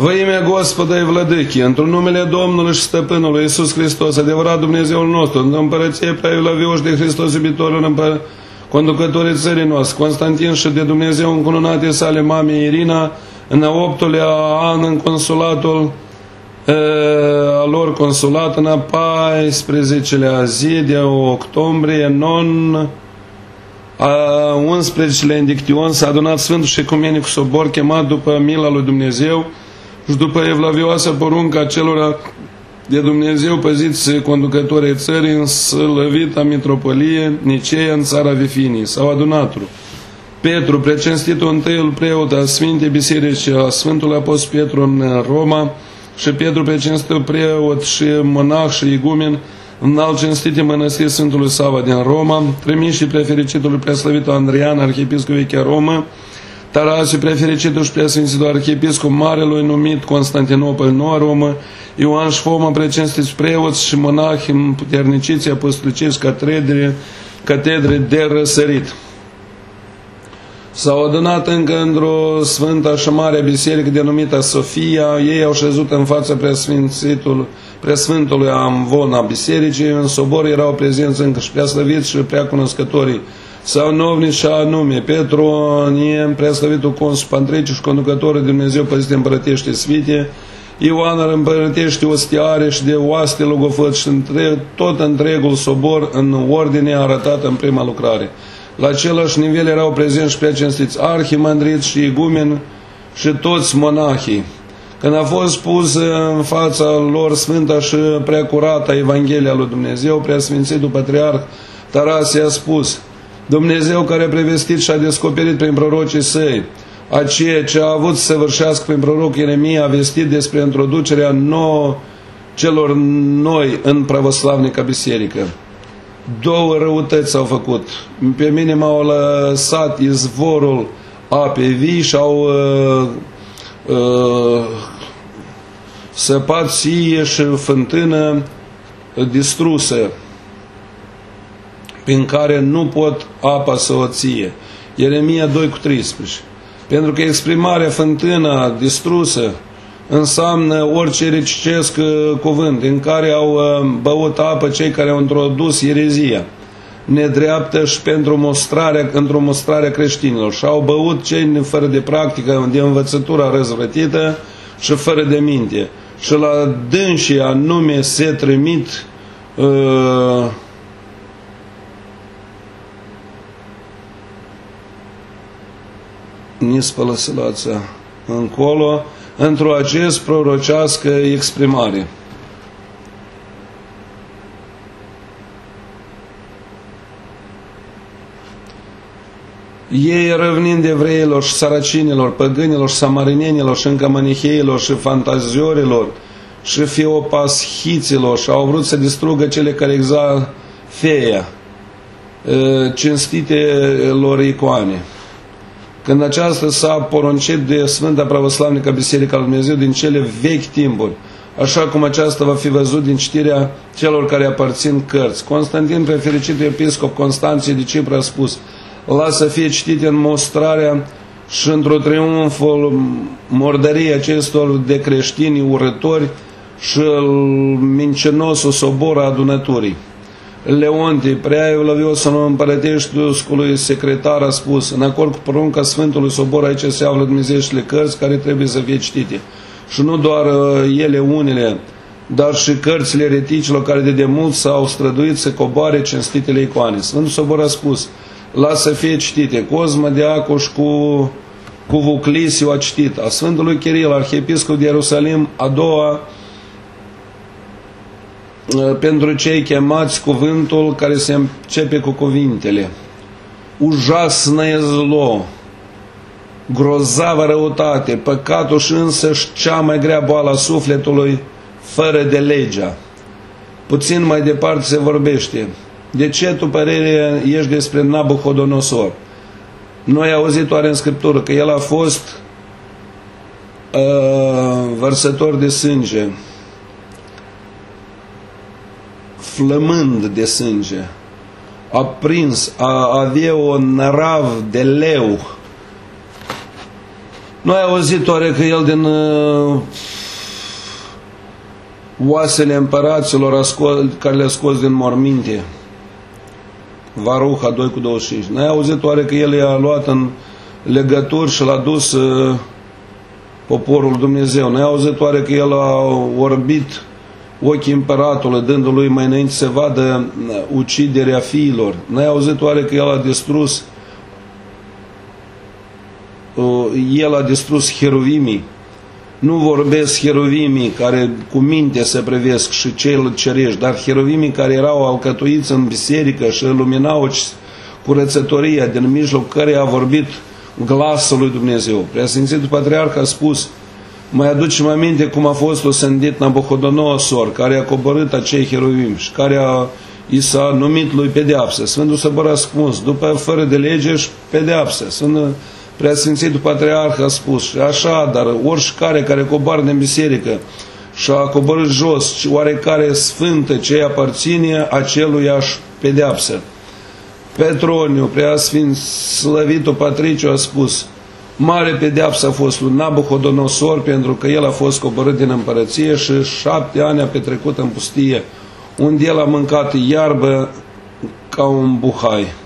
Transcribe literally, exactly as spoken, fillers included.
Во имя Господа и Владыки, într-un numele Domnului și Stăpânului Iisus Hristos, adevărat Dumnezeul nostru, în împărăție preavlavioși de Hristos iubitorul împăr... conducătorii țării noastre, Constantin și de Dumnezeu încununate sale mamei Irina, în a optulea an în consulatul e, a lor consulat, în a paisprezecelea zi de octombrie, non a unsprezecelea indiction, s-a adunat Sfântul și Ecumenic Sobor, chemat după mila lui Dumnezeu și după evlavioasa porunca celor de Dumnezeu păziți conducătorii țării în slăvita mitropolie Niceea în țara Vifinii. S-au adunat Petru, precinstitul întâiul preot al Sfintei Biserici a Sfântului Apostol Petru în Roma, și Petru, precinstitul preot și monah și igumen în alt cinstite mănăstiri Sfântului Sava din Roma, trimiși și prefericitului preaslăvitul Andrian, arhiepiscop vechea Romă, Tarasiu, prefericitul și preasfințitul arhiepiscop Marelui, numit Constantinopol, Noua Romă, Ioan și Foma, precinstiți preoți și monahi împuterniciți apostolicești catedre, catedre de răsărit. S-au adunat încă într-o sfântă și mare biserică denumită Sofia. Ei au șezut în fața preasfințitul, preasfântului Amvon a bisericii. În sobor erau prezenți încă și preaslăviți și preacunoscătorii sau novnici și anume Petru, Niem, preaslăvitul consul Pantriciu și conducătorul de Dumnezeu păzite împărătește svite, Ioan împărătește ostiare și de oaste logofăt și între, tot întregul sobor în ordine arătată în prima lucrare. La același nivel erau prezenți și preacinstiți arhimandriți și igumeni și toți monahii. Când a fost pus în fața lor sfânta și preacurată Evanghelia lui Dumnezeu, preasfințitul patriarh Tarasie a spus: Dumnezeu care a prevestit și a descoperit prin prorocii săi a ceea ce a avut să săvârșească prin proroc Ieremia, a vestit despre introducerea nouă celor noi în pravoslavnica biserică. Două răutăți s-au făcut. Pe mine m-au lăsat izvorul apei vii și au uh, uh, săpat ție și fântână distrusă, prin care nu pot apa să o ție. Ieremia doi cu treisprezece. Pentru că exprimarea fântâna distrusă înseamnă orice recicesc cuvânt în care au băut apă cei care au introdus erezia nedreaptă și pentru mostrarea, într-o mostrare creștinilor, și au băut cei fără de practică, de învățătura răzvrătită și fără de minte. Și la dânsii anume se trimit uh, nispălăsălața încolo într-o acest prorocească exprimare. Ei, răvnind evreilor și saracinilor, păgânilor și samarinenilor și încă maniheilor și fantaziorilor și fiopashiților, și au vrut să distrugă cele care exaltă feia, cinstite lor icoane. Când aceasta s-a poruncit de Sfânta Pravoslavnică Biserica lui Dumnezeu din cele vechi timpuri, așa cum aceasta va fi văzut din citirea celor care aparțin cărți. Constantin, prefericitul episcop Constanție de Cipru, a spus: lasă să fie citite în mostrarea și într-o triumful mordăriei acestor de creștini urători și mincinosul sobor a adunăturii. Leontie, prea evlaviosul împărăteștiului secretar, a spus: în acord cu porunca Sfântului Sobor, aici se află dumnezeieștile cărți care trebuie să fie citite. Și nu doar ele unele, dar și cărțile ereticilor care de demult s-au străduit să coboare cinstitele icoane. Sfântul Sobor a spus: lasă să fie citite. Cosma Deacoș cu, cu Vuclisiu a citit. A Sfântului Chiril, arhiepiscop de Ierusalim, a doua, pentru cei chemați, cuvântul care se începe cu cuvintele: ujasnă zlo, grozavă răutate, păcatul și însăși cea mai grea boală a sufletului, fără de legea. Puțin mai departe se vorbește: de ce tu părere ești despre Nabucodonosor? Noi auzit oare în Scriptură că el a fost uh, vărsător de sânge, flămând de sânge, a prins, a avea o nărav de leu Nu ai auzit oare că el din uh, oasele împăraților a scos, care le-a scos din morminte? Varuha doi cu douăzeci și cinci. N-ai auzit oare că el i-a luat în legături și l-a dus uh, poporul Dumnezeu? N-ai auzit oare că el a orbit ochii împăratului, dându-lui mai înainte să vadă uciderea fiilor? N-ai auzit oare că el a distrus uh, el a distrus heruvimii? Nu vorbesc heruvimii care cu minte se privesc și cei cerești, dar heruvimii care erau alcătuiți în biserică și luminau curățătoria, din mijloc căreia a vorbit glasul lui Dumnezeu. Preasfințitul Patriarh a spus: mai aducem aminte cum a fost osândit Nabucodonosor, care a coborât acei heruvimi și care a, i s-a numit lui pedeapsă. Sfântul Săbăr a spus: după fără de lege și pedeapsă. Sfântul Preasfințitul Patriarh a spus: și așa, dar oricare care coboară din biserică și a coborât jos oarecare sfântă ce aparține, aceluiași pedeapsă. Petroniu, Preasfinț Slăvitul Patriciu, a spus: mare pedeapsă a fost lui Nabucodonosor, pentru că el a fost coborât din împărăție și șapte ani a petrecut în pustie, unde el a mâncat iarbă ca un buhai.